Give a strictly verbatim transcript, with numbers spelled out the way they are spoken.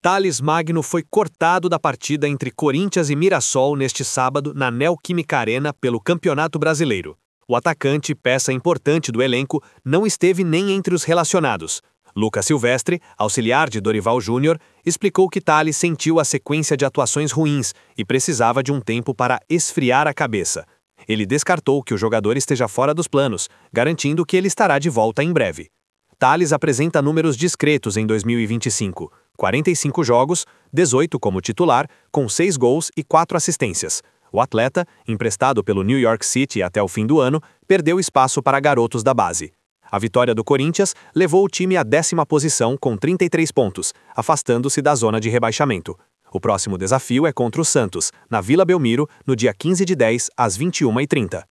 Thales Magno foi cortado da partida entre Corinthians e Mirassol neste sábado na Neoquímica Arena pelo Campeonato Brasileiro. O atacante, peça importante do elenco, não esteve nem entre os relacionados. Lucas Silvestre, auxiliar de Dorival Júnior, explicou que Thales sentiu a sequência de atuações ruins e precisava de um tempo para esfriar a cabeça. Ele descartou que o jogador esteja fora dos planos, garantindo que ele estará de volta em breve. Thales apresenta números discretos em dois mil e vinte e cinco. quarenta e cinco jogos, dezoito como titular, com seis gols e quatro assistências. O atleta, emprestado pelo New York City até o fim do ano, perdeu espaço para garotos da base. A vitória do Corinthians levou o time à décima posição com trinta e três pontos, afastando-se da zona de rebaixamento. O próximo desafio é contra o Santos, na Vila Belmiro, no dia quinze de dez, às vinte e uma e trinta.